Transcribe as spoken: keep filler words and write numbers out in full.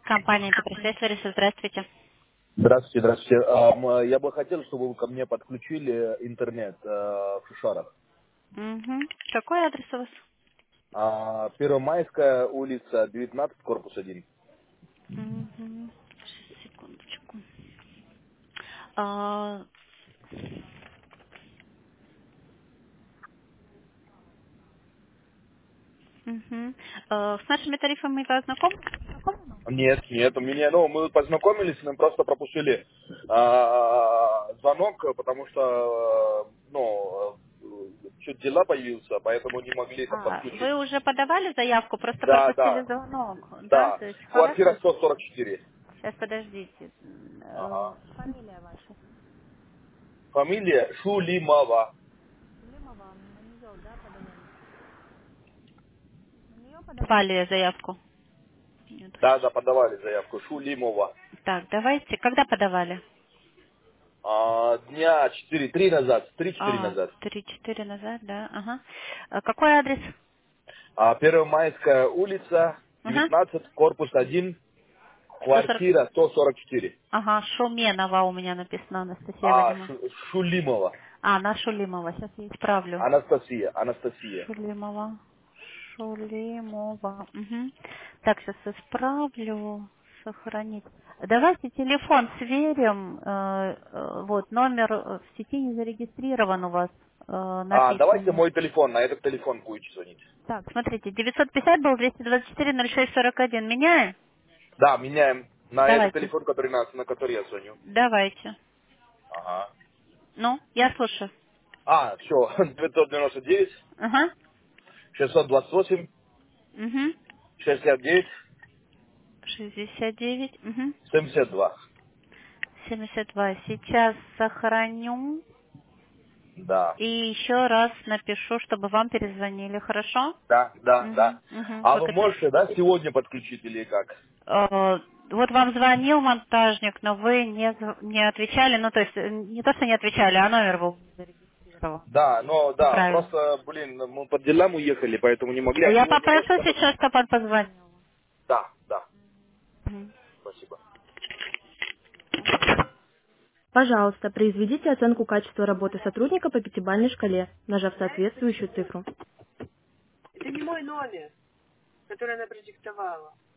Компания Enterprise Services, здравствуйте. Здравствуйте, здравствуйте. А, м, Я бы хотел, чтобы вы ко мне подключили интернет э, в Шишарах. Угу. Какой адрес у вас? А, Первомайская улица, девятнадцать, корпус один. Угу. Секундочку. А, угу. А, с нашими тарифами вы знакомы? Нет, нет, у меня, ну, мы познакомились, мы просто пропустили а, звонок, потому что, э, ну, э, чуть дела появился, поэтому не могли там А, подключить. вы уже подавали заявку, просто Да, пропустили да, звонок, да? да. То есть Квартира хорошо. сто сорок четыре. Сейчас подождите. Ага. Э, Фамилия ваша. Фамилия Шулимова. Лимова, на нее, да, подавали? На нее подавали заявку? Нет. Да, да, подавали заявку. Шулимова. Так, давайте. Когда подавали? А, дня четыре, три назад, три-четыре А, назад. три-четыре назад, да. Ага. А какой адрес? А, Первомайская улица, Ага. девятнадцать, корпус один, сто сорок. квартира сто сорок четыре. Ага, Шуменова у меня написано, Анастасия А, Вадимовна. Шу- Шулимова. А, на Шулимова. Сейчас я исправлю. Анастасия, Анастасия. Шулимова. Шулимова. Угу. Так, сейчас исправлю. Сохранить. Давайте телефон сверим. Э, э, вот, номер э, в сети не зарегистрирован у вас э, А, давайте написано. мой телефон, на этот телефон будете звонить. Так, смотрите, девятьсот пятьдесят был двести двадцать четыре ноль шесть сорок один. Меняем? Да, меняем на этот Давайте. телефон, который на, на который я звоню. Давайте. Ага. Ну, я слушаю. А, все, девятьсот девяносто девять, Ага. шестьсот двадцать восемь, Угу. шестьдесят девять, шестьдесят девять. Угу. семьдесят два. семьдесят два. Сейчас сохраню Да. и еще раз напишу, чтобы вам перезвонили. Хорошо? Да, да, Угу. да. Угу. А Как вы это? можете, да, сегодня подключить или как? Э, Вот вам звонил монтажник, но вы не, зв- не отвечали. Ну, то есть, э, не то, что не отвечали, а номер был зарегистрирован. Да, но да, Неправильно. просто, блин, мы по делам уехали, поэтому не могли. А Я сегодня попрошу можете? сейчас, чтобы он позвонил. Да, да, Мгм. спасибо. Пожалуйста, произведите оценку качества работы сотрудника по пятибалльной шкале, нажав соответствующую цифру. Это не мой номер, который она продиктовала.